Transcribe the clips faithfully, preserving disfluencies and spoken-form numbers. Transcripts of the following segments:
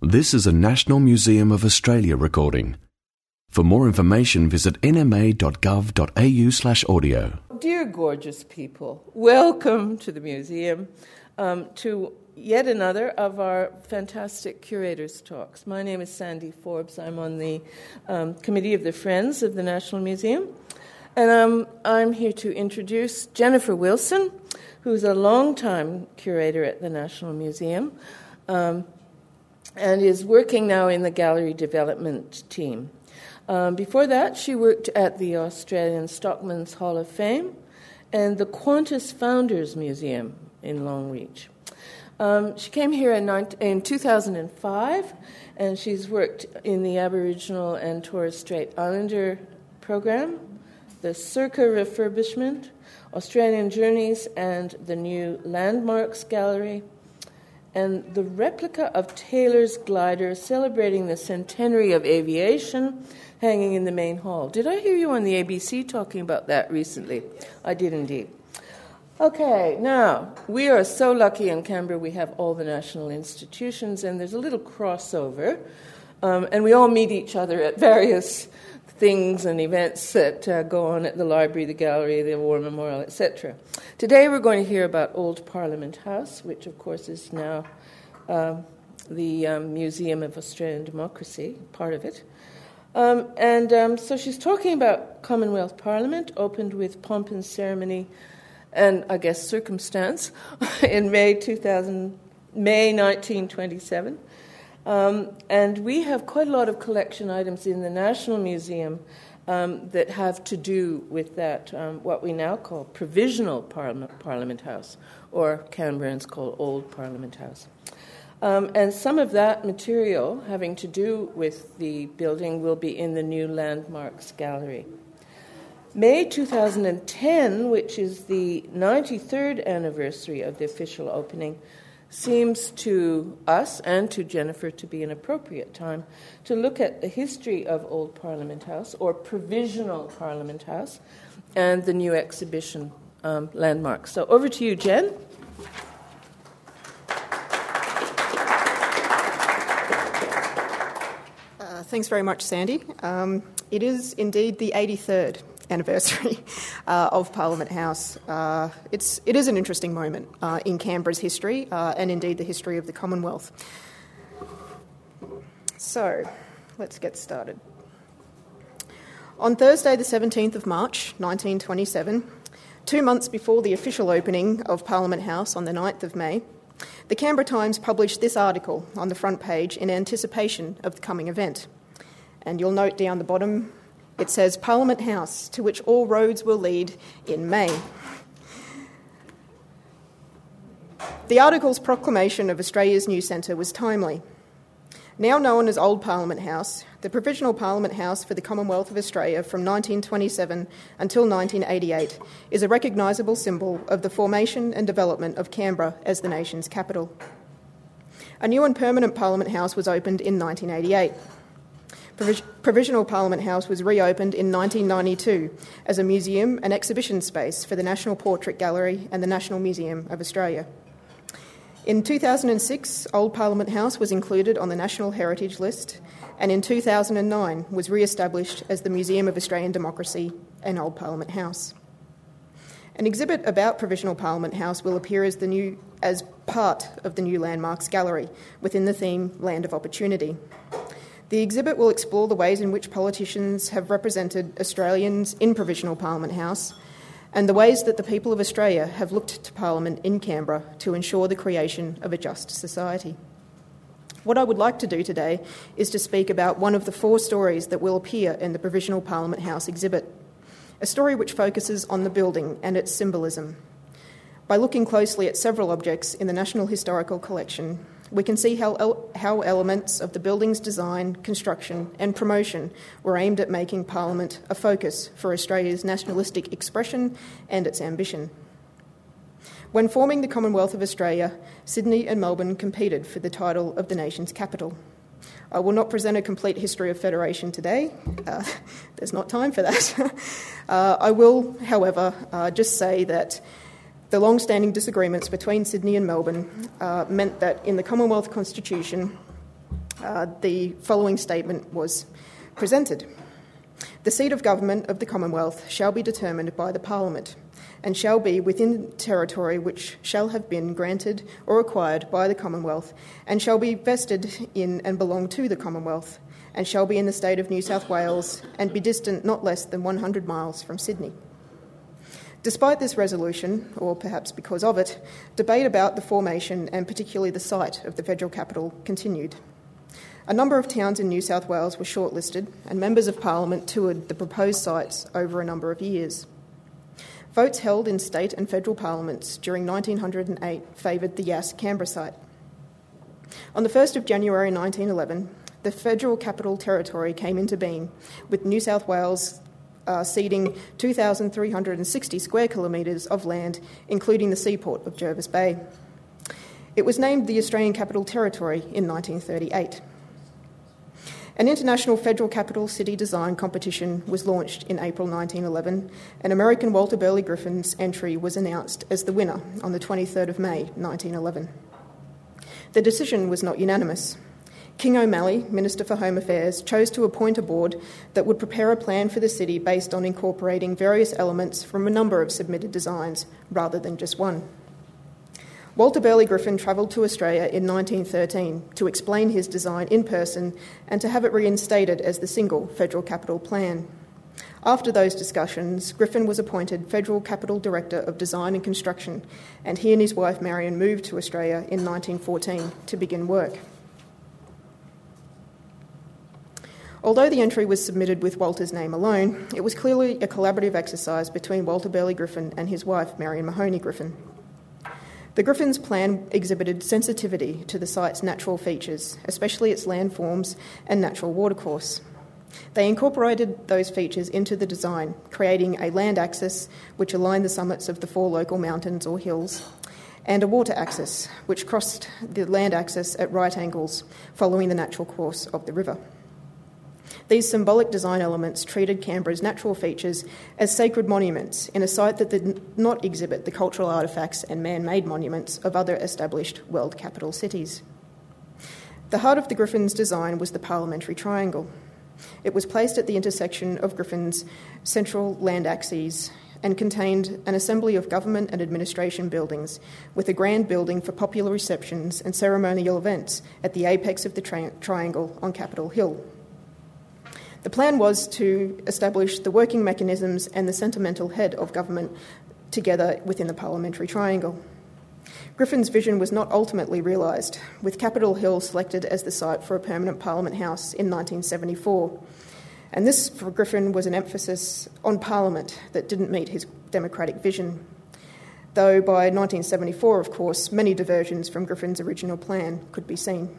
This is a National Museum of Australia recording. For more information, visit n m a dot gov dot a u slash audio. Dear gorgeous people, welcome to the museum, um, to yet another of our fantastic curators' talks. My name is Sandy Forbes. I'm on the um, committee of the Friends of the National Museum, and um, I'm here to introduce Jennifer Wilson, who's a long-time curator at the National Museum, um, and is working now in the gallery development team. Um, before that, she worked at the Australian Stockman's Hall of Fame and the Qantas Founders Museum in Longreach. Um, she came here in, in two thousand five, and she's worked in the Aboriginal and Torres Strait Islander program, the Circa refurbishment, Australian Journeys, and the new Landmarks Gallery, and the replica of Taylor's glider celebrating the centenary of aviation hanging in the main hall. Did I hear you on the A B C talking about that recently? I did indeed. Okay, now, we are so lucky in Canberra we have all the national institutions, and there's a little crossover, um, and we all meet each other at various things and events that uh, go on at the library, the gallery, the War Memorial, et cetera. Today we're going to hear about Old Parliament House, which of course is now uh, the um, Museum of Australian Democracy, part of it. Um, and um, so she's talking about Commonwealth Parliament, opened with pomp and ceremony and, I guess, circumstance in May two thousand, May nineteen twenty-seven. Um, and we have quite a lot of collection items in the National Museum um, that have to do with that, um, what we now call Provisional Parliament, Parliament House, or Canberrans call Old Parliament House. Um, and some of that material having to do with the building will be in the new Landmarks Gallery. May two thousand ten, which is the ninety-third anniversary of the official opening, seems to us and to Jennifer to be an appropriate time to look at the history of Old Parliament House, or Provisional Parliament House, and the new exhibition um, Landmarks. So over to you, Jen. Uh, thanks very much, Sandy. Um, it is indeed the eighty-third anniversary uh, of Parliament House. Uh, it's it is an interesting moment uh, in Canberra's history uh, and indeed the history of the Commonwealth. So, let's get started. On Thursday, the seventeenth of March, nineteen twenty-seven, two months before the official opening of Parliament House on the ninth of May, the Canberra Times published this article on the front page in anticipation of the coming event. And you'll note down the bottom, it says, Parliament House, to which all roads will lead in May. The article's proclamation of Australia's new centre was timely. Now known as Old Parliament House, the Provisional Parliament House for the Commonwealth of Australia from nineteen twenty-seven until nineteen eighty-eight is a recognisable symbol of the formation and development of Canberra as the nation's capital. A new and permanent Parliament House was opened in nineteen eighty-eight. Provis- Provisional Parliament House was reopened in nineteen ninety-two as a museum and exhibition space for the National Portrait Gallery and the National Museum of Australia. In two thousand six, Old Parliament House was included on the National Heritage List, and in two thousand nine was re-established as the Museum of Australian Democracy and Old Parliament House. An exhibit about Provisional Parliament House will appear as the new as part of the new Landmarks Gallery within the theme Land of Opportunity. The exhibit will explore the ways in which politicians have represented Australians in Provisional Parliament House and the ways that the people of Australia have looked to Parliament in Canberra to ensure the creation of a just society. What I would like to do today is to speak about one of the four stories that will appear in the Provisional Parliament House exhibit, a story which focuses on the building and its symbolism. By looking closely at several objects in the National Historical Collection, we can see how, el- how elements of the building's design, construction and promotion were aimed at making Parliament a focus for Australia's nationalistic expression and its ambition. When forming the Commonwealth of Australia, Sydney and Melbourne competed for the title of the nation's capital. I will not present a complete history of federation today. Uh, there's not time for that. uh, I will, however, uh, just say that The long-standing disagreements between Sydney and Melbourne uh, meant that in the Commonwealth Constitution, uh, the following statement was presented. The seat of government of the Commonwealth shall be determined by the Parliament, and shall be within territory which shall have been granted or acquired by the Commonwealth, and shall be vested in and belong to the Commonwealth, and shall be in the state of New South Wales, and be distant not less than one hundred miles from Sydney. Despite this resolution, or perhaps because of it, debate about the formation and particularly the site of the federal capital continued. A number of towns in New South Wales were shortlisted, and members of Parliament toured the proposed sites over a number of years. Votes held in state and federal parliaments during nineteen oh eight favoured the Yass Canberra site. On the first of January nineteen eleven, the Federal Capital Territory came into being, with New South Wales uh, ceding two thousand three hundred sixty square kilometres of land, including the seaport of Jervis Bay. It was named the Australian Capital Territory in nineteen thirty-eight. An international federal capital city design competition was launched in April nineteen eleven, and American Walter Burley Griffin's entry was announced as the winner on the twenty-third of May nineteen eleven. The decision was not unanimous. King O'Malley, Minister for Home Affairs, chose to appoint a board that would prepare a plan for the city based on incorporating various elements from a number of submitted designs, rather than just one. Walter Burley Griffin travelled to Australia in nineteen thirteen to explain his design in person and to have it reinstated as the single federal capital plan. After those discussions, Griffin was appointed Federal Capital Director of Design and Construction, and he and his wife Marion moved to Australia in nineteen fourteen to begin work. Although the entry was submitted with Walter's name alone, it was clearly a collaborative exercise between Walter Burley Griffin and his wife Marion Mahoney Griffin. The Griffin's plan exhibited sensitivity to the site's natural features, especially its landforms and natural watercourse. They incorporated those features into the design, creating a land axis which aligned the summits of the four local mountains or hills, and a water axis which crossed the land axis at right angles, following the natural course of the river. These symbolic design elements treated Canberra's natural features as sacred monuments in a site that did not exhibit the cultural artefacts and man-made monuments of other established world capital cities. The heart of the Griffin's design was the Parliamentary Triangle. It was placed at the intersection of Griffin's central land axes and contained an assembly of government and administration buildings, with a grand building for popular receptions and ceremonial events at the apex of the tri- triangle on Capitol Hill. The plan was to establish the working mechanisms and the sentimental head of government together within the Parliamentary Triangle. Griffin's vision was not ultimately realised, with Capitol Hill selected as the site for a permanent Parliament House in nineteen seventy-four. And this, for Griffin, was an emphasis on Parliament that didn't meet his democratic vision. Though by nineteen seventy-four, of course, many diversions from Griffin's original plan could be seen.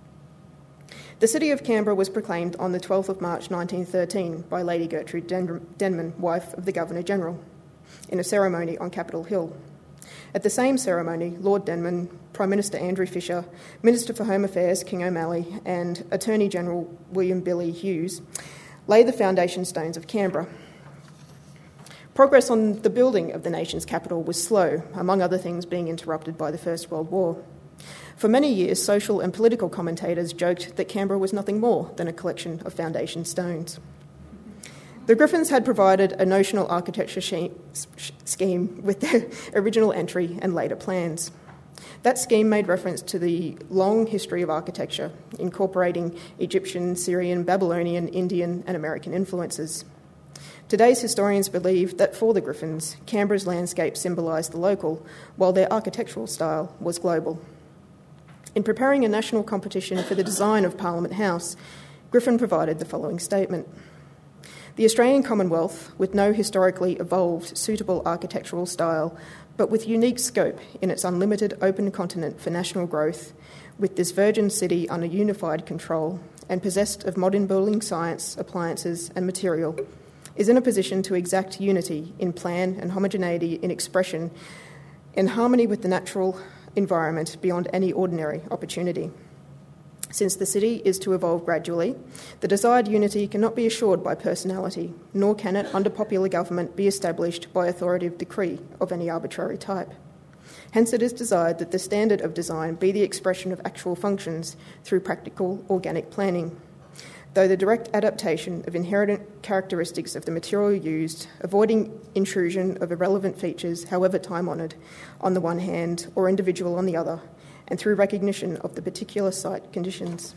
The city of Canberra was proclaimed on the twelfth of March nineteen thirteen by Lady Gertrude Denman, wife of the Governor-General, in a ceremony on Capitol Hill. At the same ceremony, Lord Denman, Prime Minister Andrew Fisher, Minister for Home Affairs King O'Malley, and Attorney-General William Billy Hughes laid the foundation stones of Canberra. Progress on the building of the nation's capital was slow, among other things being interrupted by the First World War. For many years, social and political commentators joked that Canberra was nothing more than a collection of foundation stones. The Griffins had provided a notional architecture scheme with their original entry and later plans. That scheme made reference to the long history of architecture, incorporating Egyptian, Syrian, Babylonian, Indian, and American influences. Today's historians believe that for the Griffins, Canberra's landscape symbolised the local, while their architectural style was global. In preparing a national competition for the design of Parliament House, Griffin provided the following statement. The Australian Commonwealth, with no historically evolved suitable architectural style, but with unique scope in its unlimited open continent for national growth, with this virgin city under unified control and possessed of modern building science, appliances and material, is in a position to exact unity in plan and homogeneity in expression in harmony with the natural environment beyond any ordinary opportunity. Since the city is to evolve gradually, the desired unity cannot be assured by personality, nor can it, under popular government, be established by authoritative decree of any arbitrary type. Hence, it is desired that the standard of design be the expression of actual functions through practical organic planning, though the direct adaptation of inherent characteristics of the material used, avoiding intrusion of irrelevant features, however time-honoured, on the one hand, or individual on the other, and through recognition of the particular site conditions.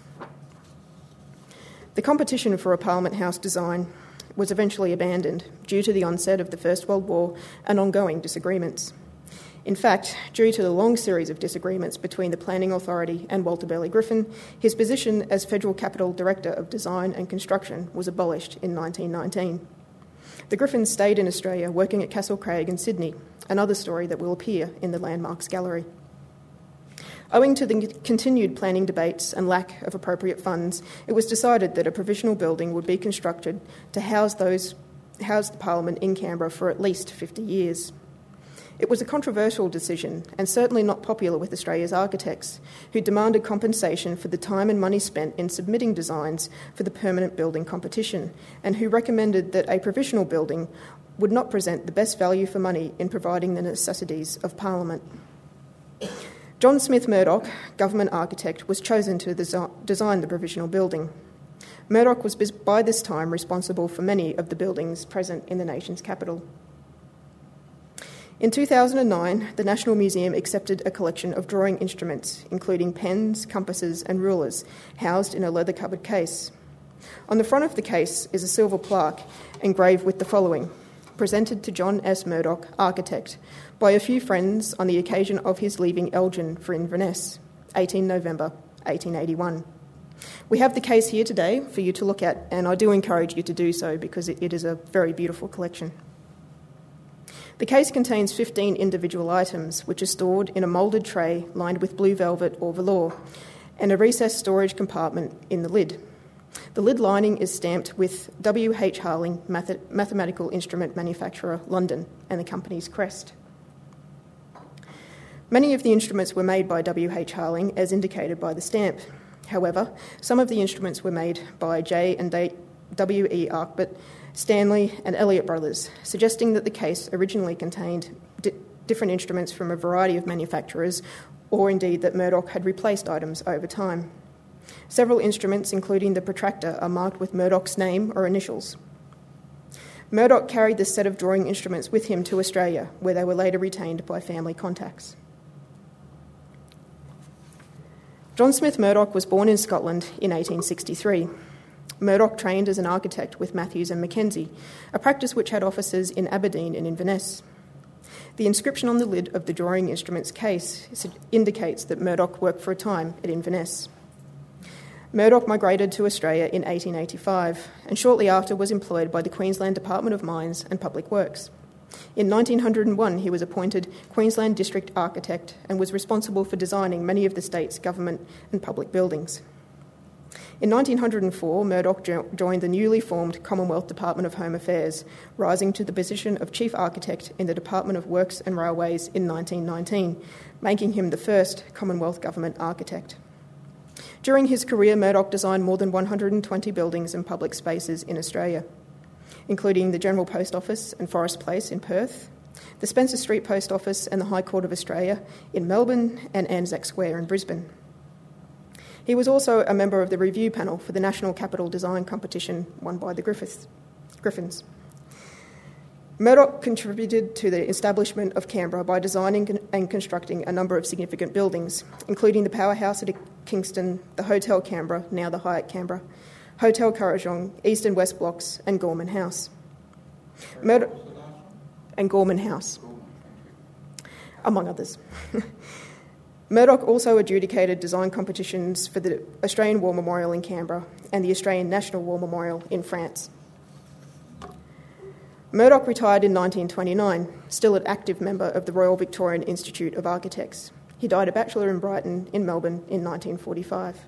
The competition for a Parliament House design was eventually abandoned due to the onset of the First World War and ongoing disagreements. In fact, due to the long series of disagreements between the Planning Authority and Walter Burley Griffin, his position as Federal Capital Director of Design and Construction was abolished in nineteen nineteen. The Griffins stayed in Australia, working at Castle Craig and Sydney, another story that will appear in the Landmarks Gallery. Owing to the continued planning debates and lack of appropriate funds, it was decided that a provisional building would be constructed to house those house the Parliament in Canberra for at least fifty years. It was a controversial decision and certainly not popular with Australia's architects, who demanded compensation for the time and money spent in submitting designs for the permanent building competition, and who recommended that a provisional building would not present the best value for money in providing the necessities of Parliament. John Smith Murdoch, government architect, was chosen to desi- design the provisional building. Murdoch was by this time responsible for many of the buildings present in the nation's capital. In two thousand nine, the National Museum accepted a collection of drawing instruments, including pens, compasses and rulers, housed in a leather-covered case. On the front of the case is a silver plaque engraved with the following: presented to John S. Murdoch, architect, by a few friends on the occasion of his leaving Elgin for Inverness, the eighteenth of November, eighteen eighty-one. We have the case here today for you to look at, and I do encourage you to do so because it, it is a very beautiful collection. The case contains fifteen individual items, which are stored in a moulded tray lined with blue velvet or velour, and a recessed storage compartment in the lid. The lid lining is stamped with W H Harling, Math- Mathematical Instrument Manufacturer, London, and the company's crest. Many of the instruments were made by W H Harling, as indicated by the stamp. However, some of the instruments were made by J and W E Arkbert, Stanley and Elliott Brothers, suggesting that the case originally contained di- different instruments from a variety of manufacturers, or indeed that Murdoch had replaced items over time. Several instruments, including the protractor, are marked with Murdoch's name or initials. Murdoch carried this set of drawing instruments with him to Australia, where they were later retained by family contacts. John Smith Murdoch was born in Scotland in eighteen sixty-three. Murdoch trained as an architect with Matthews and Mackenzie, a practice which had offices in Aberdeen and Inverness. The inscription on the lid of the drawing instruments case indicates that Murdoch worked for a time at Inverness. Murdoch migrated to Australia in eighteen eighty-five and shortly after was employed by the Queensland Department of Mines and Public Works. In nineteen oh one, he was appointed Queensland District Architect and was responsible for designing many of the state's government and public buildings. In nineteen oh four, Murdoch jo- joined the newly formed Commonwealth Department of Home Affairs, rising to the position of Chief Architect in the Department of Works and Railways in nineteen nineteen, making him the first Commonwealth Government architect. During his career, Murdoch designed more than one hundred twenty buildings and public spaces in Australia, including the General Post Office and Forest Place in Perth, the Spencer Street Post Office and the High Court of Australia in Melbourne, and Anzac Square in Brisbane. He was also a member of the review panel for the National Capital Design Competition won by the Griffiths, Griffins. Murdoch contributed to the establishment of Canberra by designing and constructing a number of significant buildings, including the Powerhouse at Kingston, the Hotel Canberra, now the Hyatt Canberra, Hotel Kurrajong, East and West Blocks, and Gorman House. Murdoch and Gorman House, among others. Murdoch also adjudicated design competitions for the Australian War Memorial in Canberra and the Australian National War Memorial in France. Murdoch retired in nineteen twenty-nine, still an active member of the Royal Victorian Institute of Architects. He died a bachelor in Brighton in Melbourne in nineteen forty-five.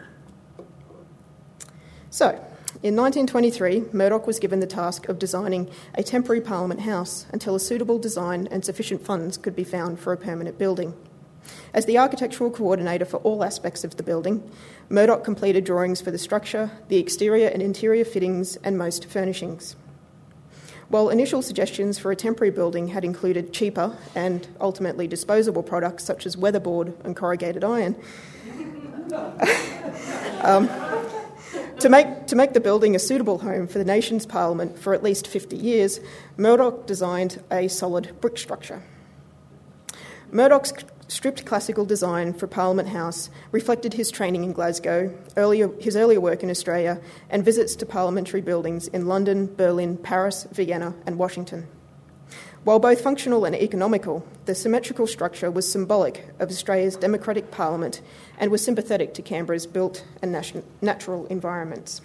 So, in nineteen twenty-three, Murdoch was given the task of designing a temporary Parliament House until a suitable design and sufficient funds could be found for a permanent building. As the architectural coordinator for all aspects of the building, Murdoch completed drawings for the structure, the exterior and interior fittings, and most furnishings. While initial suggestions for a temporary building had included cheaper and ultimately disposable products such as weatherboard and corrugated iron, um, to make, to make the building a suitable home for the nation's parliament for at least fifty years, Murdoch designed a solid brick structure. Murdoch's stripped classical design for Parliament House reflected his training in Glasgow, earlier, his earlier work in Australia, and visits to parliamentary buildings in London, Berlin, Paris, Vienna, and Washington. While both functional and economical, the symmetrical structure was symbolic of Australia's democratic parliament and was sympathetic to Canberra's built and nation- natural environments.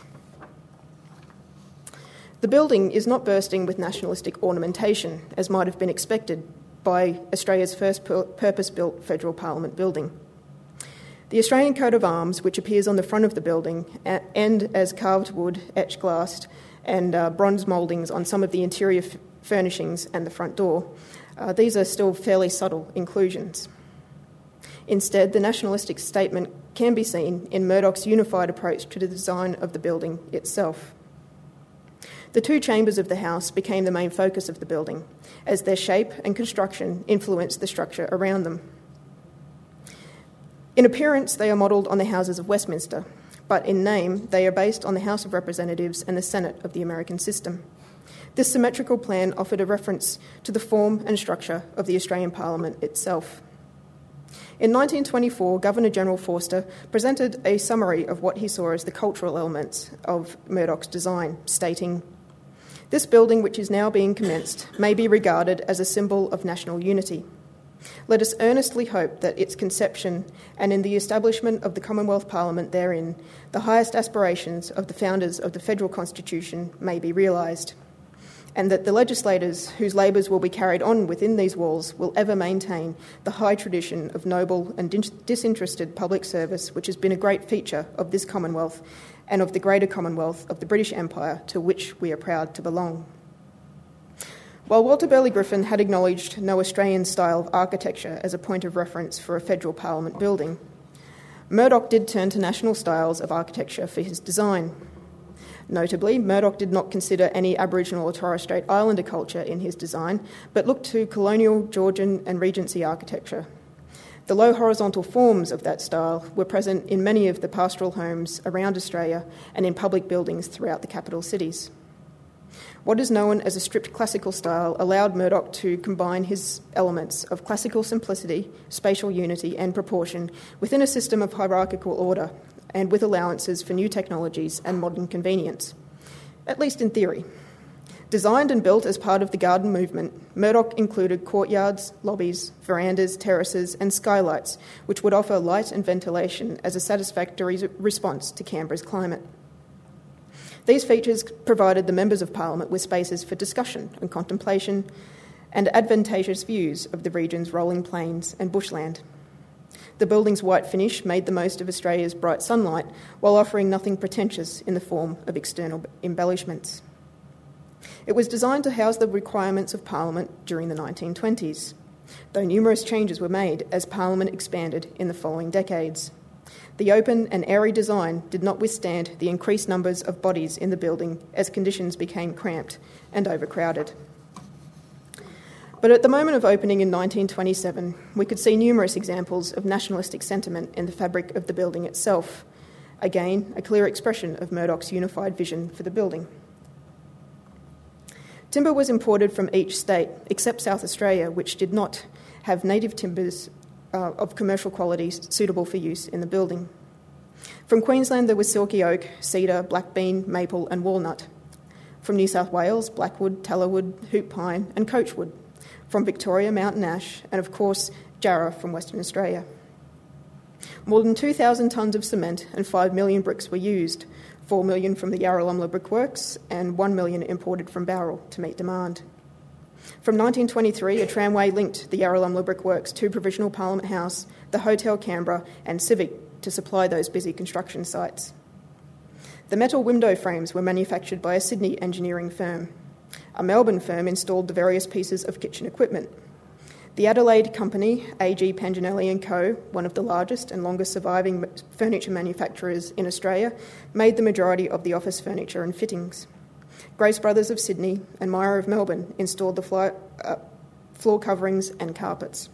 The building is not bursting with nationalistic ornamentation, as might have been expected by Australia's first purpose-built federal parliament building. The Australian coat of arms, which appears on the front of the building, and as carved wood, etched glass, and uh, bronze mouldings on some of the interior f- furnishings and the front door, uh, these are still fairly subtle inclusions. Instead, the nationalistic statement can be seen in Murdoch's unified approach to the design of the building itself. The two chambers of the house became the main focus of the building, as their shape and construction influenced the structure around them. In appearance, they are modelled on the Houses of Westminster, but in name, they are based on the House of Representatives and the Senate of the American system. This symmetrical plan offered a reference to the form and structure of the Australian Parliament itself. In nineteen twenty-four, Governor-General Forster presented a summary of what he saw as the cultural elements of Murdoch's design, stating, "This building, which is now being commenced, may be regarded as a symbol of national unity. Let us earnestly hope that its conception and in the establishment of the Commonwealth Parliament therein, the highest aspirations of the founders of the Federal Constitution may be realised, and that the legislators whose labours will be carried on within these walls will ever maintain the high tradition of noble and disinterested public service which has been a great feature of this Commonwealth and of the greater Commonwealth of the British Empire to which we are proud to belong." While Walter Burley Griffin had acknowledged no Australian style of architecture as a point of reference for a federal parliament building, Murdoch did turn to national styles of architecture for his design. Notably, Murdoch did not consider any Aboriginal or Torres Strait Islander culture in his design, but looked to colonial, Georgian and Regency architecture. The low horizontal forms of that style were present in many of the pastoral homes around Australia and in public buildings throughout the capital cities. What is known as a stripped classical style allowed Murdoch to combine his elements of classical simplicity, spatial unity and proportion within a system of hierarchical order and with allowances for new technologies and modern convenience, at least in theory. Designed and built as part of the garden movement, Murdoch included courtyards, lobbies, verandas, terraces and skylights, which would offer light and ventilation as a satisfactory response to Canberra's climate. These features provided the members of Parliament with spaces for discussion and contemplation and advantageous views of the region's rolling plains and bushland. The building's white finish made the most of Australia's bright sunlight while offering nothing pretentious in the form of external embellishments. It was designed to house the requirements of Parliament during the nineteen twenties, though numerous changes were made as Parliament expanded in the following decades. The open and airy design did not withstand the increased numbers of bodies in the building as conditions became cramped and overcrowded. But at the moment of opening in nineteen twenty-seven, we could see numerous examples of nationalistic sentiment in the fabric of the building itself. Again, a clear expression of Murdoch's unified vision for the building. Timber was imported from each state, except South Australia, which did not have native timbers uh, of commercial quality suitable for use in the building. From Queensland, there was silky oak, cedar, black bean, maple and walnut. From New South Wales, blackwood, tallowood, hoop pine and coachwood. From Victoria, mountain ash, and of course, jarrah from Western Australia. More than two thousand tonnes of cement and five million bricks were used, four million from the Yarralumla Brickworks and one million imported from Bowral to meet demand. From nineteen twenty-three, a tramway linked the Yarralumla Brickworks to Provisional Parliament House, the Hotel Canberra and Civic to supply those busy construction sites. The metal window frames were manufactured by a Sydney engineering firm. A Melbourne firm installed the various pieces of kitchen equipment. The Adelaide company, A G Panginelli and Co, one of the largest and longest surviving furniture manufacturers in Australia, made the majority of the office furniture and fittings. Grace Brothers of Sydney and Myer of Melbourne installed the fly, uh, floor coverings and carpets.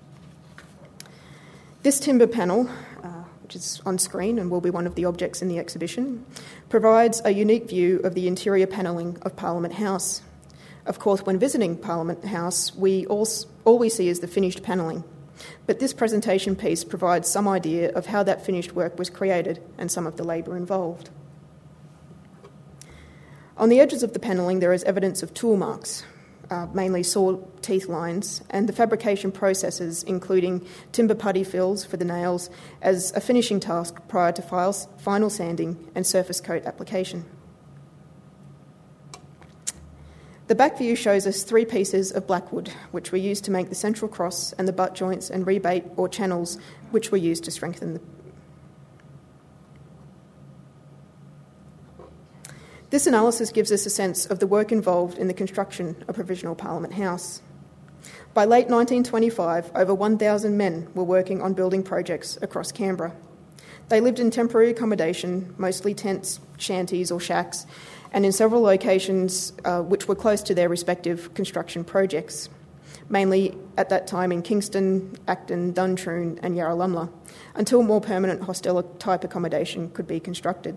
This timber panel, uh, which is on screen and will be one of the objects in the exhibition, provides a unique view of the interior panelling of Parliament House. Of course, when visiting Parliament House, we all, all we see is the finished panelling, but this presentation piece provides some idea of how that finished work was created and some of the labour involved. On the edges of the panelling, there is evidence of tool marks, uh, mainly saw teeth lines, and the fabrication processes, including timber putty fills for the nails, as a finishing task prior to files, final sanding and surface coat application. The back view shows us three pieces of blackwood, which were used to make the central cross, and the butt joints and rebate or channels, which were used to strengthen the. This analysis gives us a sense of the work involved in the construction of Provisional Parliament House. By late nineteen twenty-five, over one thousand men were working on building projects across Canberra. They lived in temporary accommodation, mostly tents, shanties or shacks, and in several locations uh, which were close to their respective construction projects, mainly at that time in Kingston, Acton, Duntroon and Yarralumla, until more permanent hostel-type accommodation could be constructed.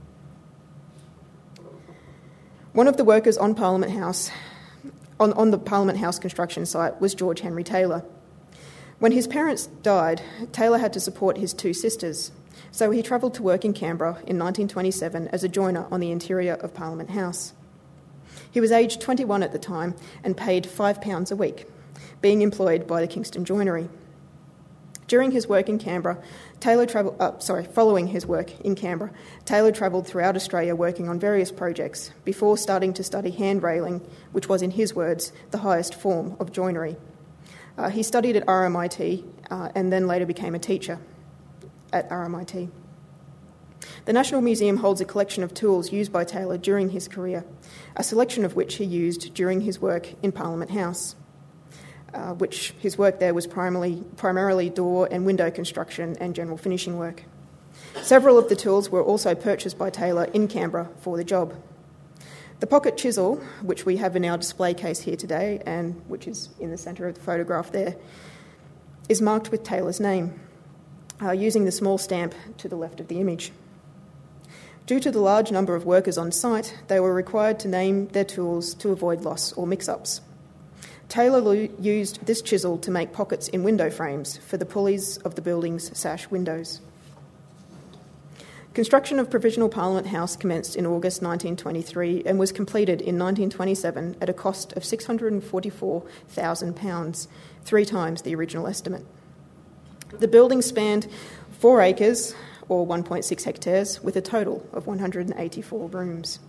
One of the workers on Parliament House, on, on the Parliament House construction site was George Henry Taylor. When his parents died, Taylor had to support his two sisters, so he travelled to work in Canberra in nineteen twenty-seven as a joiner on the interior of Parliament House. He was aged twenty-one at the time and paid five pounds a week, being employed by the Kingston Joinery. During his work in Canberra, Taylor travelled, uh, sorry, following his work in Canberra, Taylor travelled throughout Australia working on various projects before starting to study hand railing, which was, in his words, the highest form of joinery. Uh, he studied at R M I T uh, and then later became a teacher at R M I T. The National Museum holds a collection of tools used by Taylor during his career, a selection of which he used during his work in Parliament House, uh, which his work there was primarily, primarily door and window construction and general finishing work. Several of the tools were also purchased by Taylor in Canberra for the job. The pocket chisel, which we have in our display case here today and which is in the centre of the photograph there, is marked with Taylor's name, uh, using the small stamp to the left of the image. Due to the large number of workers on site, they were required to name their tools to avoid loss or mix-ups. Taylor lo- used this chisel to make pockets in window frames for the pulleys of the building's sash windows. Construction of Provisional Parliament House commenced in August nineteen twenty-three and was completed in nineteen twenty-seven at a cost of six hundred forty-four thousand pounds, three times the original estimate. The building spanned four acres, or one point six hectares, with a total of one hundred eighty-four rooms.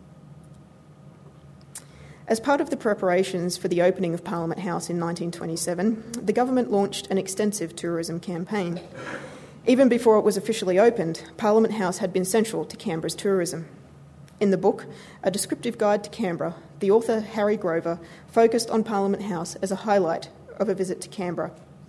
As part of the preparations for the opening of Parliament House in nineteen twenty-seven, the government launched an extensive tourism campaign. Even before it was officially opened, Parliament House had been central to Canberra's tourism. In the book, A Descriptive Guide to Canberra, the author Harry Grover focused on Parliament House as a highlight of a visit to Canberra.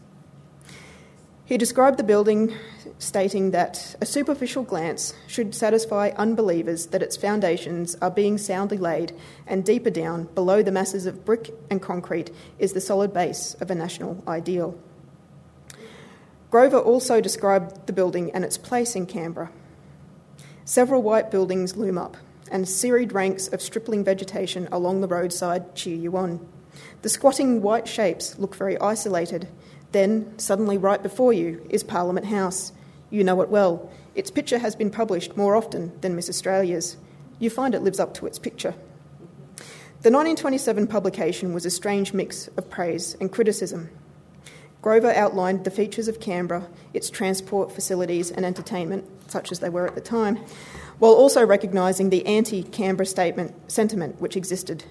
He described the building, stating that a superficial glance should satisfy unbelievers that its foundations are being soundly laid, and deeper down, below the masses of brick and concrete, is the solid base of a national ideal. Grover also described the building and its place in Canberra. Several white buildings loom up, and serried ranks of stripling vegetation along the roadside cheer you on. The squatting white shapes look very isolated. Then, suddenly right before you, is Parliament House. You know it well. Its picture has been published more often than Miss Australia's. You find it lives up to its picture. The nineteen twenty-seven publication was a strange mix of praise and criticism. Grover outlined the features of Canberra, its transport facilities and entertainment, such as they were at the time, while also recognising the anti-Canberra statement sentiment which existed.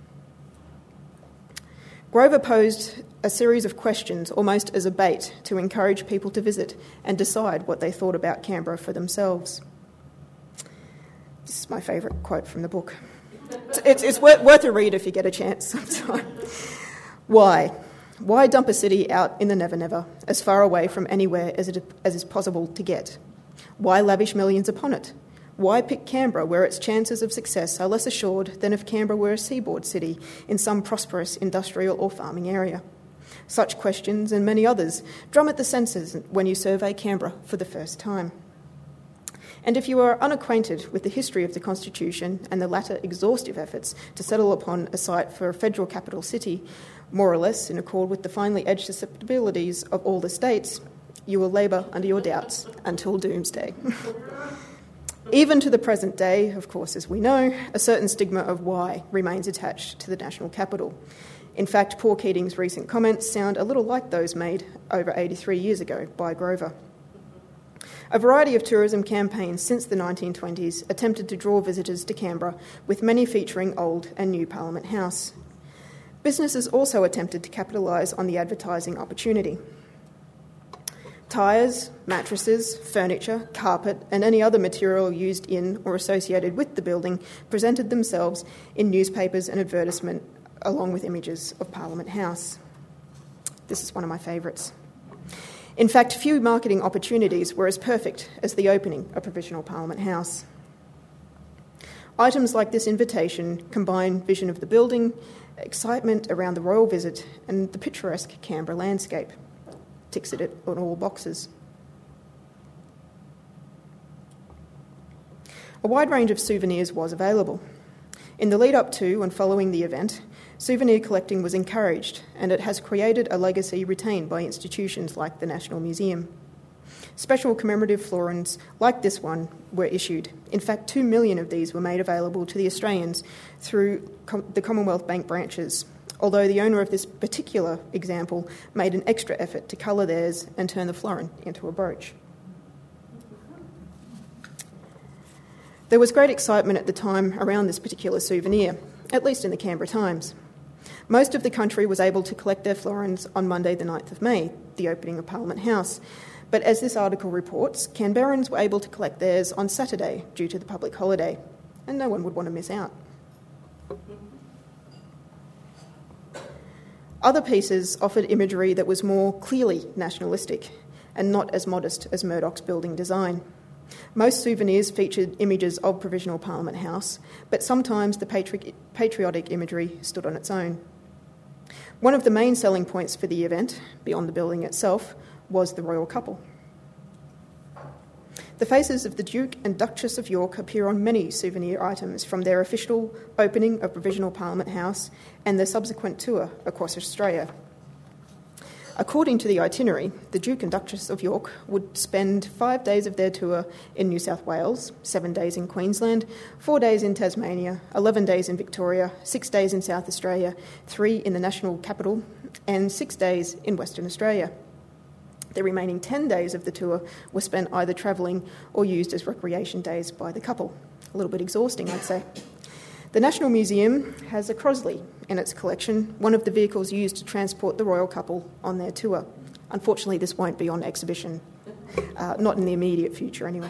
Grover posed a series of questions, almost as a bait, to encourage people to visit and decide what they thought about Canberra for themselves. This is my favourite quote from the book. It's, it's, it's worth, worth a read if you get a chance sometime. Why? Why dump a city out in the never never, as far away from anywhere as, it, as is possible to get? Why lavish millions upon it? Why pick Canberra, where its chances of success are less assured than if Canberra were a seaboard city in some prosperous industrial or farming area? Such questions and many others drum at the senses when you survey Canberra for the first time. And if you are unacquainted with the history of the Constitution and the latter exhaustive efforts to settle upon a site for a federal capital city, more or less in accord with the finely edged susceptibilities of all the states, you will labour under your doubts until doomsday. Even to the present day, of course, as we know, a certain stigma of why remains attached to the national capital. In fact, Paul Keating's recent comments sound a little like those made over eighty-three years ago by Grover. A variety of tourism campaigns since the nineteen twenties attempted to draw visitors to Canberra, with many featuring old and new Parliament House. Businesses also attempted to capitalise on the advertising opportunity. Tyres, mattresses, furniture, carpet, and any other material used in or associated with the building presented themselves in newspapers and advertisement, along with images of Parliament House. This is one of my favourites. In fact, few marketing opportunities were as perfect as the opening of Provisional Parliament House. Items like this invitation combine vision of the building, excitement around the royal visit, and the picturesque Canberra landscape. Ticks it on all boxes. A wide range of souvenirs was available. In the lead up to and following the event, souvenir collecting was encouraged, and it has created a legacy retained by institutions like the National Museum. Special commemorative florins like this one were issued. In fact, two million of these were made available to the Australians through com- the Commonwealth Bank branches, although the owner of this particular example made an extra effort to colour theirs and turn the florin into a brooch. There was great excitement at the time around this particular souvenir, at least in the Canberra Times. Most of the country was able to collect their florins on Monday the ninth of May, the opening of Parliament House. But as this article reports, Canberrans were able to collect theirs on Saturday due to the public holiday, and no one would want to miss out. Other pieces offered imagery that was more clearly nationalistic and not as modest as Murdoch's building design. Most souvenirs featured images of Provisional Parliament House, but sometimes the patri- patriotic imagery stood on its own. One of the main selling points for the event, beyond the building itself, was the royal couple. The faces of the Duke and Duchess of York appear on many souvenir items from their official opening of Provisional Parliament House and their subsequent tour across Australia. According to the itinerary, the Duke and Duchess of York would spend five days of their tour in New South Wales, seven days in Queensland, four days in Tasmania, eleven days in Victoria, six days in South Australia, three in the national capital, and six days in Western Australia. The remaining ten days of the tour were spent either travelling or used as recreation days by the couple. A little bit exhausting, I'd say. The National Museum has a Crosley in its collection, one of the vehicles used to transport the royal couple on their tour. Unfortunately, this won't be on exhibition, uh, not in the immediate future anyway.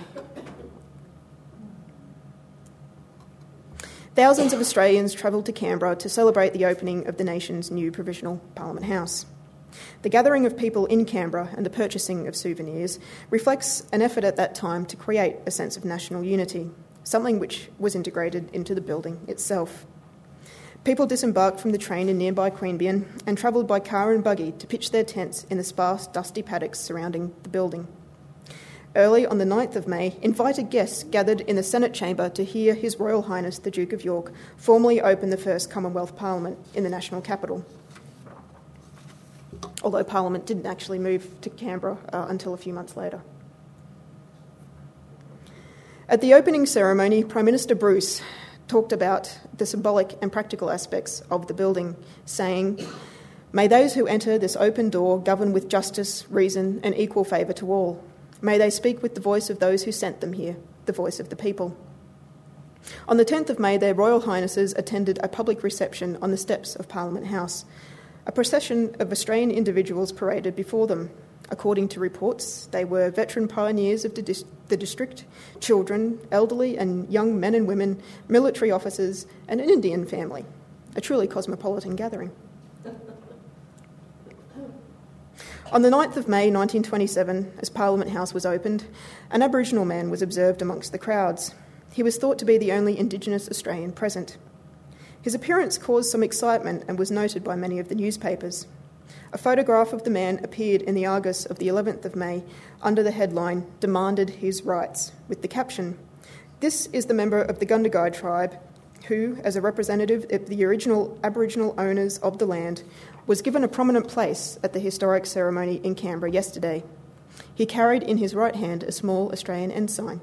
Thousands of Australians travelled to Canberra to celebrate the opening of the nation's new Provisional Parliament House. The gathering of people in Canberra and the purchasing of souvenirs reflects an effort at that time to create a sense of national unity, something which was integrated into the building itself. People disembarked from the train in nearby Queanbeyan and travelled by car and buggy to pitch their tents in the sparse, dusty paddocks surrounding the building. Early on the ninth of May, invited guests gathered in the Senate chamber to hear His Royal Highness the Duke of York formally open the first Commonwealth Parliament in the national capital. Although Parliament didn't actually move to Canberra uh, until a few months later. At the opening ceremony, Prime Minister Bruce talked about the symbolic and practical aspects of the building, saying, "May those who enter this open door govern with justice, reason, and equal favour to all. May they speak with the voice of those who sent them here, the voice of the people." On the tenth of May, their Royal Highnesses attended a public reception on the steps of Parliament House. A procession of Australian individuals paraded before them. According to reports, they were veteran pioneers of the, dis- the district, children, elderly and young men and women, military officers, and an Indian family. A truly cosmopolitan gathering. On the ninth of May nineteen twenty-seven, as Parliament House was opened, an Aboriginal man was observed amongst the crowds. He was thought to be the only Indigenous Australian present. His appearance caused some excitement and was noted by many of the newspapers. A photograph of the man appeared in the Argus of the eleventh of May under the headline, "Demanded His Rights," with the caption, "This is the member of the Gundagai tribe who, as a representative of the original Aboriginal owners of the land, was given a prominent place at the historic ceremony in Canberra yesterday. He carried in his right hand a small Australian ensign."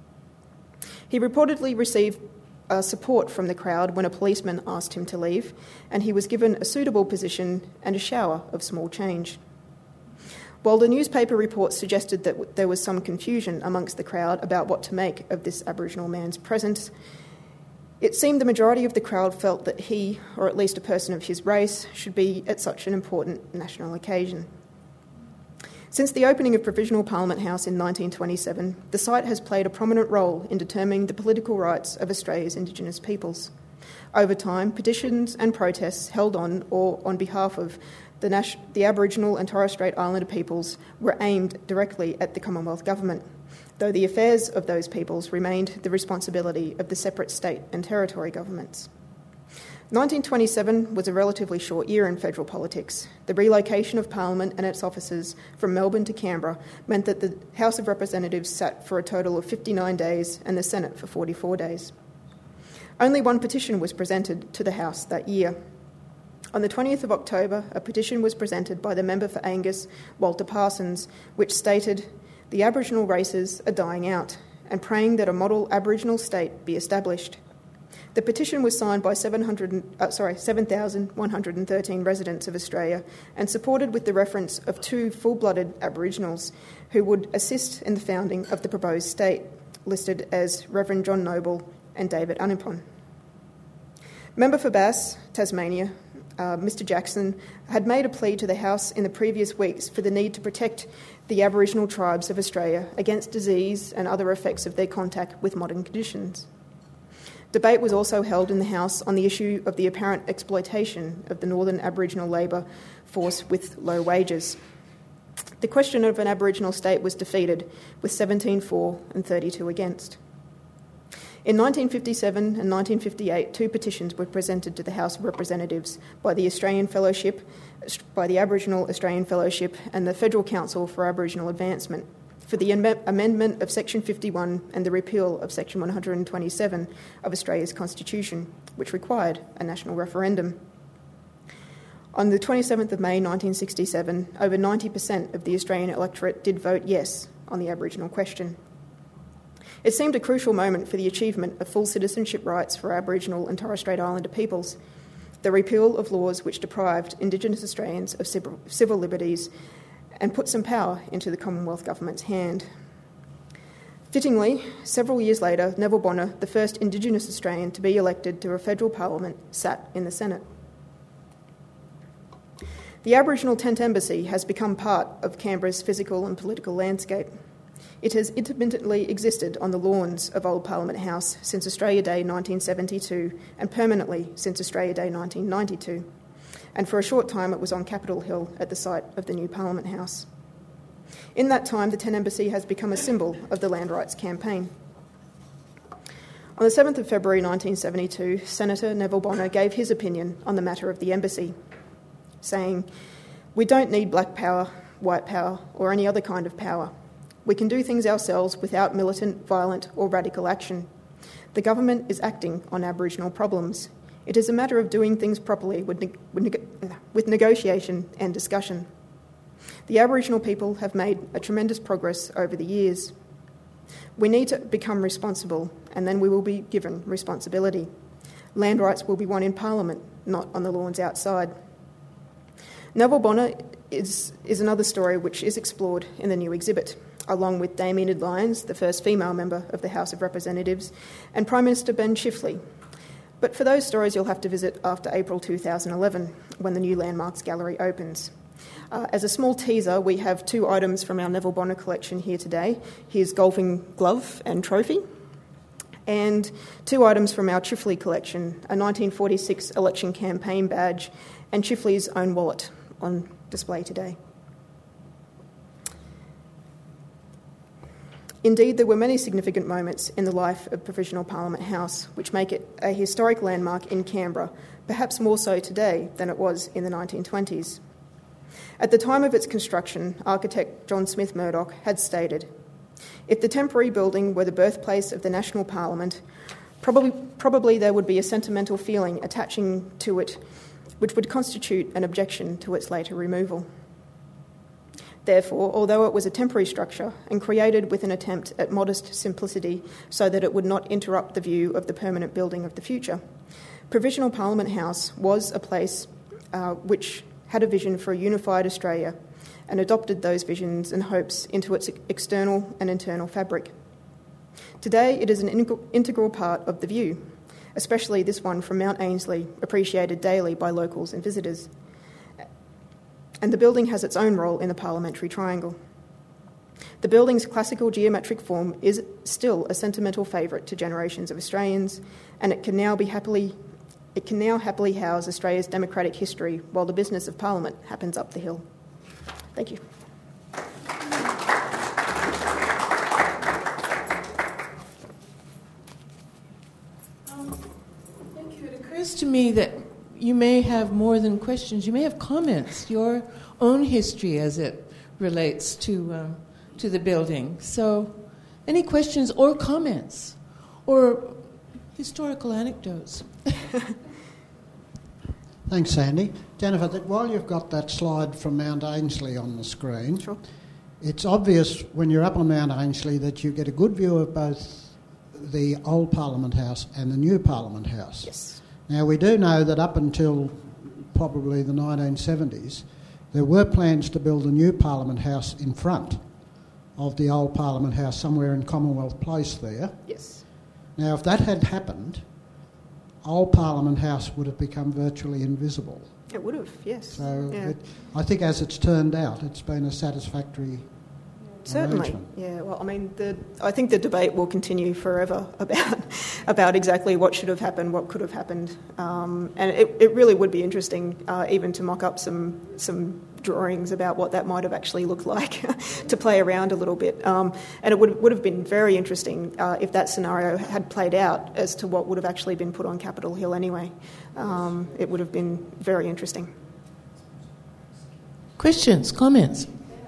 He reportedly received uh, support from the crowd when a policeman asked him to leave, and he was given a suitable position and a shower of small change. While the newspaper reports suggested that there was some confusion amongst the crowd about what to make of this Aboriginal man's presence, it seemed the majority of the crowd felt that he, or at least a person of his race, should be at such an important national occasion. Since the opening of Provisional Parliament House in nineteen twenty-seven, the site has played a prominent role in determining the political rights of Australia's Indigenous peoples. Over time, petitions and protests held on or on behalf of the, Nas- the Aboriginal and Torres Strait Islander peoples were aimed directly at the Commonwealth Government, though the affairs of those peoples remained the responsibility of the separate state and territory governments. nineteen twenty-seven was a relatively short year in federal politics. The relocation of Parliament and its offices from Melbourne to Canberra meant that the House of Representatives sat for a total of fifty-nine days and the Senate for forty-four days. Only one petition was presented to the House that year. On the twentieth of October, a petition was presented by the member for Angus, Walter Parsons, which stated, "The Aboriginal races are dying out," and praying that a model Aboriginal state be established. The petition was signed by seven hundred, uh, sorry, seven thousand one hundred thirteen residents of Australia and supported with the reference of two full-blooded Aboriginals who would assist in the founding of the proposed state, listed as Reverend John Noble and David Unimpon. Member for Bass, Tasmania, uh, Mister Jackson, had made a plea to the House in the previous weeks for the need to protect the Aboriginal tribes of Australia against disease and other effects of their contact with modern conditions. Debate was also held in the House on the issue of the apparent exploitation of the Northern Aboriginal labour force with low wages. The question of an Aboriginal state was defeated with seventeen for and thirty-two against. In nineteen fifty-seven and nineteen fifty-eight, two petitions were presented to the House of Representatives by the Australian Fellowship, by the Aboriginal Australian Fellowship and the Federal Council for Aboriginal Advancement for the am- amendment of Section fifty-one and the repeal of Section one hundred twenty-seven of Australia's Constitution, which required a national referendum. On the twenty-seventh of May nineteen sixty-seven, over ninety percent of the Australian electorate did vote yes on the Aboriginal question. It seemed a crucial moment for the achievement of full citizenship rights for Aboriginal and Torres Strait Islander peoples, the repeal of laws which deprived Indigenous Australians of civil liberties and put some power into the Commonwealth Government's hand. Fittingly, several years later, Neville Bonner, the first Indigenous Australian to be elected to a federal parliament, sat in the Senate. The Aboriginal Tent Embassy has become part of Canberra's physical and political landscape. It has intermittently existed on the lawns of Old Parliament House since Australia Day nineteen seventy-two and permanently since Australia Day nineteen ninety-two. And for a short time it was on Capitol Hill at the site of the new Parliament House. In that time, the Tent Embassy has become a symbol of the land rights campaign. On the seventh of February nineteen seventy-two, Senator Neville Bonner gave his opinion on the matter of the embassy, saying, "We don't need black power, white power, or any other kind of power. We can do things ourselves without militant, violent, or radical action. The government is acting on Aboriginal problems. It is a matter of doing things properly with, ne- with, ne- with negotiation and discussion. The Aboriginal people have made a tremendous progress over the years. We need to become responsible, and then we will be given responsibility. Land rights will be won in Parliament, not on the lawns outside." Neville Bonner is, is another story which is explored in the new exhibit, along with Dame Enid Lyons, the first female member of the House of Representatives, and Prime Minister Ben Chifley. But for those stories, you'll have to visit after April two thousand eleven, when the new Landmarks Gallery opens. Uh, as a small teaser, we have two items from our Neville Bonner collection here today. His golfing glove and trophy, and two items from our Chifley collection, a nineteen forty-six election campaign badge and Chifley's own wallet on display today. Indeed, there were many significant moments in the life of Provisional Parliament House which make it a historic landmark in Canberra, perhaps more so today than it was in the nineteen twenties. At the time of its construction, architect John Smith Murdoch had stated, "If the temporary building were the birthplace of the National Parliament, probably, probably there would be a sentimental feeling attaching to it which would constitute an objection to its later removal." Therefore, although it was a temporary structure and created with an attempt at modest simplicity so that it would not interrupt the view of the permanent building of the future, Provisional Parliament House was a place uh, which had a vision for a unified Australia and adopted those visions and hopes into its external and internal fabric. Today, it is an integral part of the view, especially this one from Mount Ainslie, appreciated daily by locals and visitors. And the building has its own role in the parliamentary triangle. The building's classical geometric form is still a sentimental favourite to generations of Australians, and it can now be happily it can now happily house Australia's democratic history while the business of Parliament happens up the hill. Thank you. Um, thank you. It occurs to me that you may have more than questions. You may have comments, your own history as it relates to um, to the building. So, any questions or comments or historical anecdotes? Thanks, Sandy. Jennifer, that while you've got that slide from Mount Ainslie on the screen, Sure. It's obvious when you're up on Mount Ainslie that you get a good view of both the old Parliament House and the new Parliament House. Yes. Now, we do know that up until probably the nineteen seventies, there were plans to build a new Parliament House in front of the old Parliament House somewhere in Commonwealth Place there. Yes. Now, if that had happened, old Parliament House would have become virtually invisible. It would have, yes. So yeah. it, I think as it's turned out, it's been a satisfactory Certainly, arrangement. yeah. Well, I mean, the, I think the debate will continue forever about about exactly what should have happened, what could have happened, um, and it, it really would be interesting uh, even to mock up some some drawings about what that might have actually looked like to play around a little bit. Um, and it would would have been very interesting uh, if that scenario had played out as to what would have actually been put on Capitol Hill anyway. Um, it would have been very interesting. Questions, comments?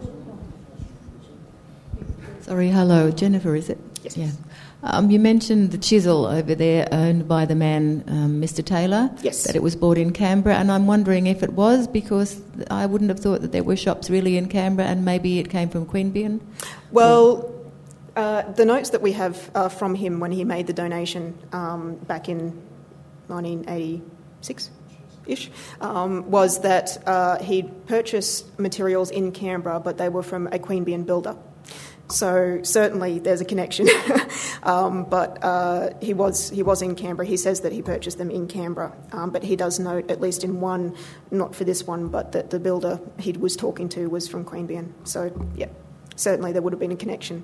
Sorry, hello, Jennifer, is it? Yes. Yeah. Um, you mentioned the chisel over there owned by the man, um, Mister Taylor. Yes. That it was bought in Canberra, and I'm wondering if it was, because I wouldn't have thought that there were shops really in Canberra, and maybe it came from Queanbeyan. Well, uh, the notes that we have uh, from him when he made the donation um, back in nineteen eighty-six-ish um, was that uh, he'd purchased materials in Canberra, but they were from a Queanbeyan builder. So certainly there's a connection, um, but uh, he was he was in Canberra. He says that he purchased them in Canberra, um, but he does note, at least in one, not for this one, but that the builder he was talking to was from Queanbeyan. So yeah, certainly there would have been a connection.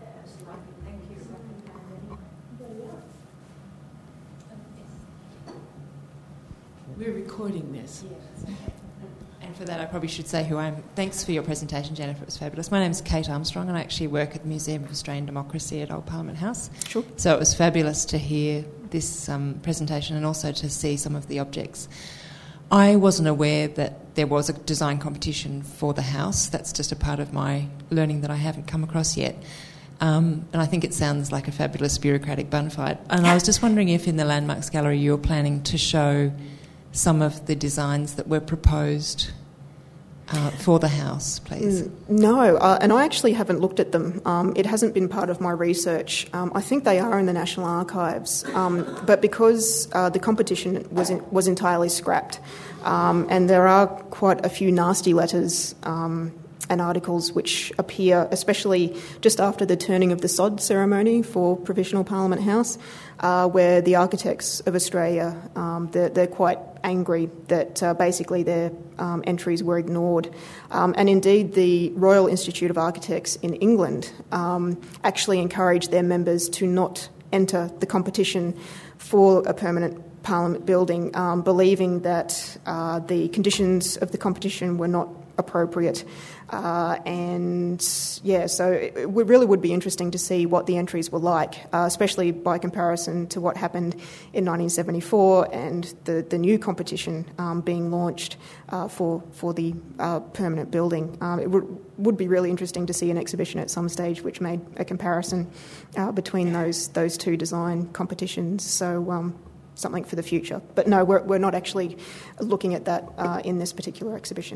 We're recording this. And for that, I probably should say who I am. Thanks for your presentation, Jennifer. It was fabulous. My name's Kate Armstrong, and I actually work at the Museum of Australian Democracy at Old Parliament House. Sure. So it was fabulous to hear this um, presentation and also to see some of the objects. I wasn't aware that there was a design competition for the house. That's just a part of my learning that I haven't come across yet. Um, and I think it sounds like a fabulous bureaucratic bun fight. And I was just wondering if in the Landmarks Gallery you were planning to show some of the designs that were proposed uh, for the house, please. Mm, no, uh, and I actually haven't looked at them. Um, it hasn't been part of my research. Um, I think they are in the National Archives, um, but because uh, the competition was in, was entirely scrapped, um, and there are quite a few nasty letters um, and articles which appear, especially just after the turning of the sod ceremony for Provisional Parliament House, uh, where the architects of Australia, um, they're, they're quite angry that uh, basically their um, entries were ignored. Um, and indeed, the Royal Institute of Architects in England um, actually encouraged their members to not enter the competition for a permanent Parliament building, um, believing that uh, the conditions of the competition were not appropriate. Uh, and yeah, so it, it really would be interesting to see what the entries were like, uh, especially by comparison to what happened in nineteen seventy-four and the, the new competition um, being launched uh, for for the uh, permanent building. Um, it would would be really interesting to see an exhibition at some stage which made a comparison uh, between those those two design competitions. So um, something for the future. But no, we're we're not actually looking at that uh, in this particular exhibition.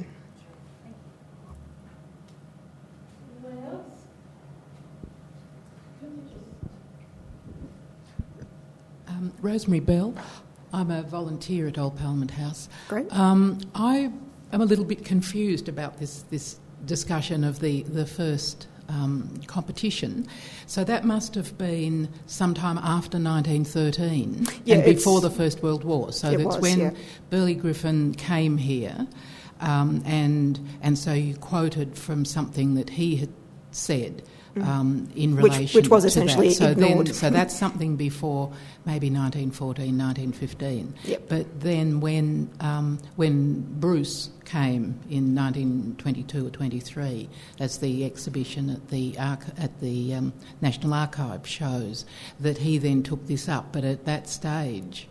Um, Rosemary Bell. I'm a volunteer at Old Parliament House. Great. Um, I am a little bit confused about this this discussion of the the first um, competition. So that must have been sometime after nineteen thirteen yeah, and before the First World War. So it that's was, when yeah. Burley Griffin came here, um, and and so you quoted from something that he had said. Um, in which, relation which was to essentially that. So ignored. Then, so that's something before maybe nineteen fourteen, nineteen fifteen. Yep. But then when um, when Bruce came in nineteen twenty-two or twenty-three, as the exhibition at the Arch- at the um, National Archive shows, that he then took this up. But at that stage,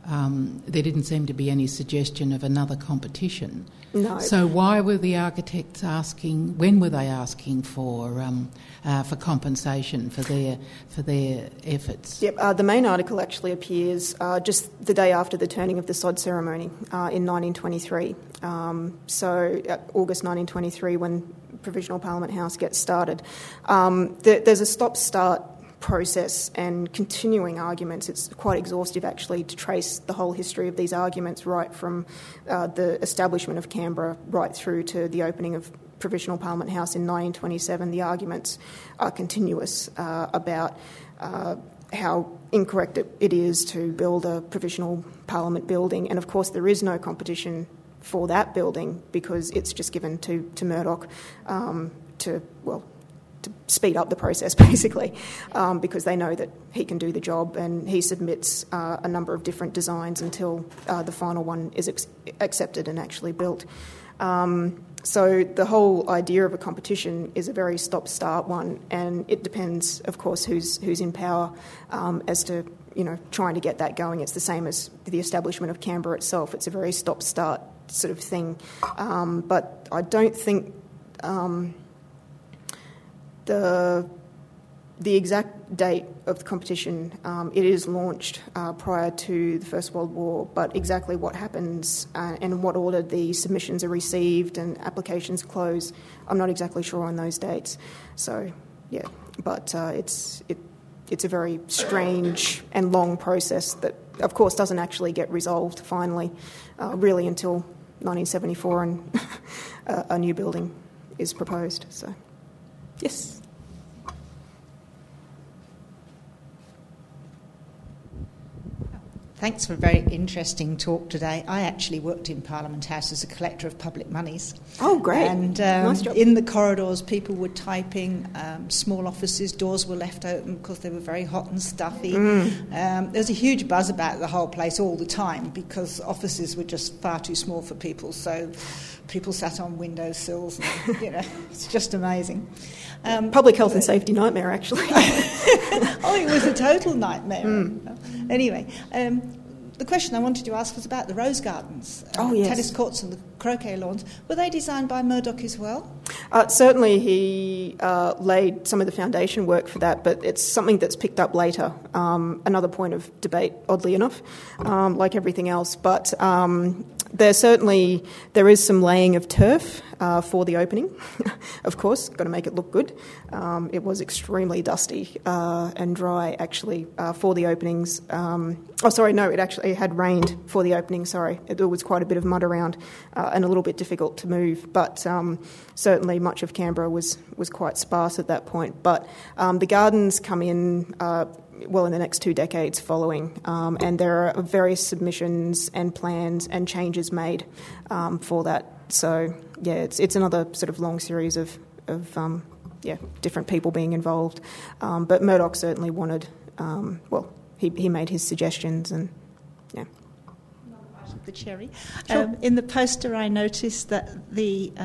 um, there didn't seem to be any suggestion of another competition. No. So why were the architects asking? When were they asking for um, uh, for compensation for their for their efforts? Yep. Uh, the main article actually appears uh, just the day after the turning of the sod ceremony uh, in nineteen twenty-three. Um, so uh, August nineteen twenty-three, when Provisional Parliament House gets started, um, there, there's a stop-start process and continuing arguments. It's quite exhaustive actually to trace the whole history of these arguments right from uh, the establishment of Canberra right through to the opening of Provisional Parliament House in nineteen twenty-seven. The arguments are continuous uh, about uh, how incorrect it, it is to build a provisional parliament building, and of course there is no competition for that building because it's just given to, to Murdoch um, to, well, to speed up the process, basically, um, because they know that he can do the job, and he submits uh, a number of different designs until uh, the final one is ex- accepted and actually built. Um, so the whole idea of a competition is a very stop-start one, and it depends, of course, who's who's in power um, as to you know trying to get that going. It's the same as the establishment of Canberra itself. It's a very stop-start sort of thing, um, but I don't think. Um, The the exact date of the competition, um, it is launched uh, prior to the First World War, but exactly what happens uh, and in what order the submissions are received and applications close, I'm not exactly sure on those dates. So, yeah, but uh, it's it it's a very strange and long process that, of course, doesn't actually get resolved finally, uh, really until nineteen seventy-four and a, a new building is proposed. So. Yes. Thanks for a very interesting talk today. I actually worked in Parliament House as a collector of public monies. Oh, great. And um, nice job. In the corridors, people were typing, um, small offices, doors were left open because they were very hot and stuffy. Mm. Um, there was a huge buzz about the whole place all the time because offices were just far too small for people, so people sat on windowsills. And, you know, it's just amazing. Um, Public health and safety nightmare, actually. Oh, it was a total nightmare. Mm. Anyway, um, the question I wanted to ask was about the rose gardens, uh, oh, yes. tennis courts and the croquet lawns. Were they designed by Murdoch as well? Uh, certainly he uh, laid some of the foundation work for that, but it's something that's picked up later. Um, another point of debate, oddly enough, um, like everything else. But um, there certainly there is some laying of turf uh, for the opening. Of course, got to make it look good. Um, it was extremely dusty uh, and dry, actually, uh, for the openings. Um, oh, sorry, no, it actually had rained for the opening. Sorry, there was quite a bit of mud around uh, and a little bit difficult to move. But um, certainly, much of Canberra was was quite sparse at that point. But um, the gardens come in. Uh, well, in the next two decades following, um, and there are various submissions and plans and changes made um, for that. So, yeah, it's it's another sort of long series of, of um, yeah, different people being involved. Um, but Murdoch certainly wanted, um, well, he, he made his suggestions and, yeah. The cherry. Sure. Um, in the poster, I noticed that the um,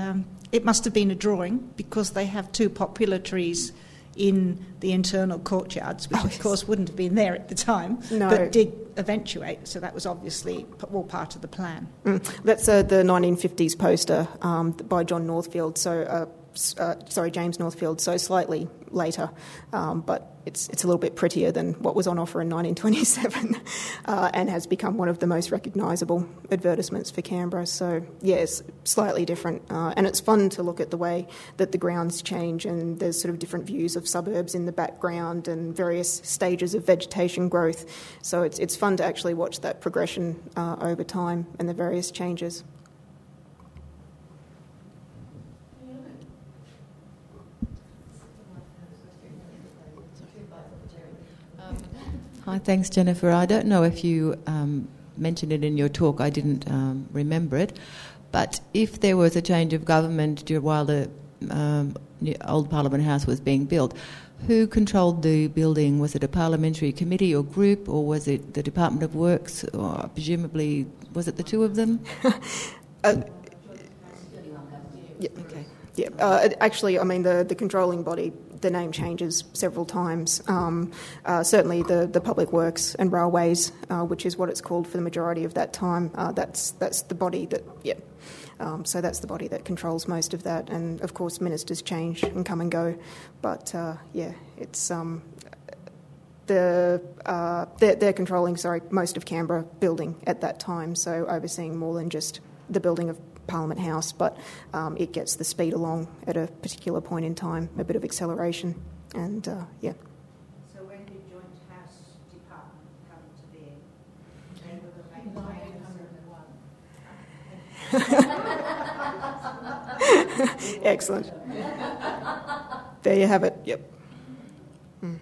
it must have been a drawing because they have two poplar trees in the internal courtyards, which oh, of yes. course wouldn't have been there at the time, no. but did eventuate, so that was obviously all part of the plan. Mm. That's uh, the nineteen fifties poster um, by John Northfield, so uh, uh, sorry, James Northfield, so slightly later, um, but it's it's a little bit prettier than what was on offer in nineteen twenty-seven uh, and has become one of the most recognisable advertisements for Canberra. So, yes, yeah, slightly different. Uh, and it's fun to look at the way that the grounds change, and there's sort of different views of suburbs in the background and various stages of vegetation growth. So it's, it's fun to actually watch that progression uh, over time and the various changes. Hi, thanks, Jennifer. I don't know if you um, mentioned it in your talk. I didn't um, remember it. But if there was a change of government while the um, old Parliament House was being built, who controlled the building? Was it a parliamentary committee or group, or was it the Department of Works, or presumably was it the two of them? uh, yeah, okay. Yeah, uh, actually, I mean, the, the controlling body, the name changes several times. Um, uh, certainly the, the Public Works and Railways, uh, which is what it's called for the majority of that time, uh, that's that's the body that, yeah, um, so that's the body that controls most of that. And, of course, ministers change and come and go. But, uh, yeah, it's... Um, the uh, they're, they're controlling, sorry, most of Canberra building at that time, so overseeing more than just the building of Parliament House, but um, it gets the speed along at a particular point in time, a bit of acceleration, and uh, yeah. So when did Joint House Department come to being? Excellent. There you have it, yep. Mm.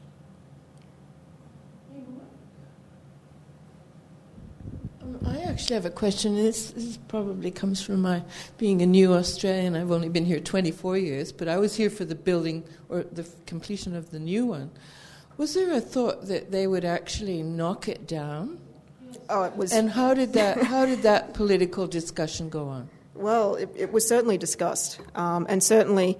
I actually have a question. This, this probably comes from my being a new Australian. I've only been here twenty-four years, but I was here for the building or the f- completion of the new one. Was there a thought that they would actually knock it down? Oh, it was. And how did that? How did that political discussion go on? Well, it, it was certainly discussed, um, and certainly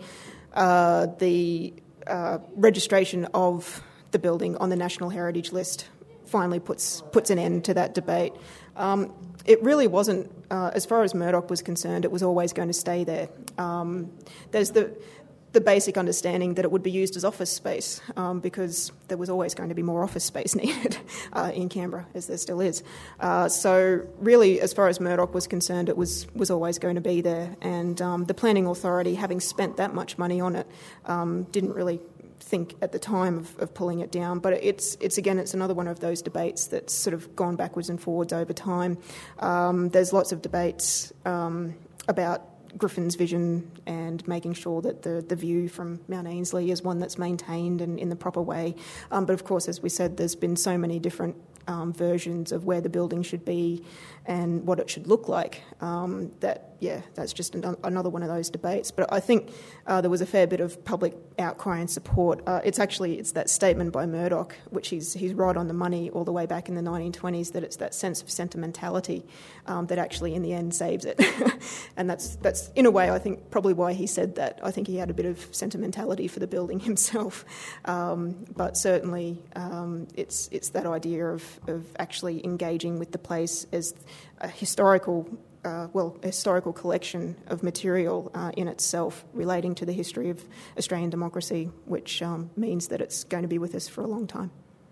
uh, the uh, registration of the building on the National Heritage List finally puts puts an end to that debate. Um, it really wasn't, uh, as far as Murdoch was concerned, it was always going to stay there. Um, there's the the basic understanding that it would be used as office space um, because there was always going to be more office space needed uh, in Canberra, as there still is. Uh, so really, as far as Murdoch was concerned, it was, was always going to be there. And um, the Planning Authority, having spent that much money on it, um, didn't really think at the time of, of pulling it down, but it's it's again it's another one of those debates that's sort of gone backwards and forwards over time. Um, there's lots of debates um, about Griffin's vision and making sure that the, the view from Mount Ainslie is one that's maintained and in the proper way. Um, but of course, as we said, there's been so many different um, versions of where the building should be and what it should look like um, that, yeah, that's just an, another one of those debates. But I think uh, there was a fair bit of public outcry and support. Uh, it's actually, it's that statement by Murdoch, which he's, he's right on the money all the way back in the nineteen twenties, that it's that sense of sentimentality um, that actually in the end saves it. And that's, that's in a way, I think, probably why he said that. I think he had a bit of sentimentality for the building himself. Um, but certainly um, it's, it's that idea of, of actually engaging with the place as a historical Uh, well, a historical collection of material uh, in itself relating to the history of Australian democracy, which um, means that it's going to be with us for a long time.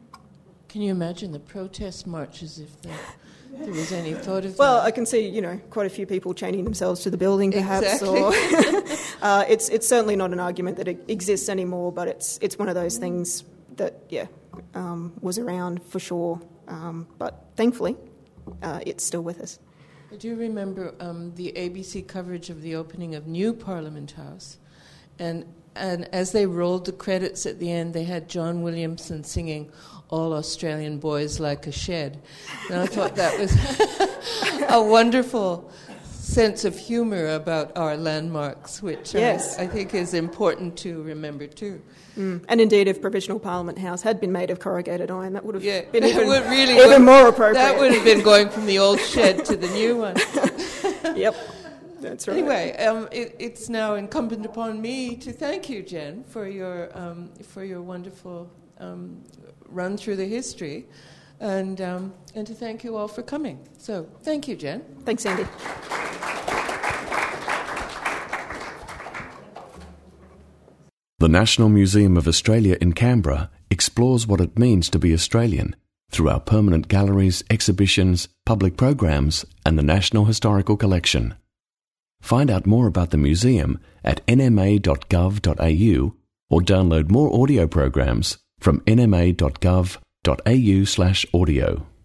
Can you imagine the protest marches if there, there was any thought of well, that? I can see, you know, quite a few people chaining themselves to the building, perhaps. Exactly. Or uh, it's it's certainly not an argument that it exists anymore, but it's it's one of those things that, yeah, um, was around for sure. Um, but thankfully, uh, it's still with us. I do remember um, the A B C coverage of the opening of New Parliament House, and and as they rolled the credits at the end, they had John Williamson singing "All Australian Boys Like a Shed," and I thought that was a wonderful sense of humour about our landmarks, which yes. I, I think is important to remember too. Mm. And indeed, if Provisional Parliament House had been made of corrugated iron, that would have yeah, been even, would really even would, more appropriate. That would have been going from the old shed to the new one. Yep. That's right. Anyway, um, it, it's now incumbent upon me to thank you, Jen, for your um, for your wonderful um, run through the history, and um, and to thank you all for coming. So, thank you, Jen. Thanks, Andy. The National Museum of Australia in Canberra explores what it means to be Australian through our permanent galleries, exhibitions, public programs, and the National Historical Collection. Find out more about the museum at n m a dot gov dot a u or download more audio programs from n m a dot gov dot a u slash audio.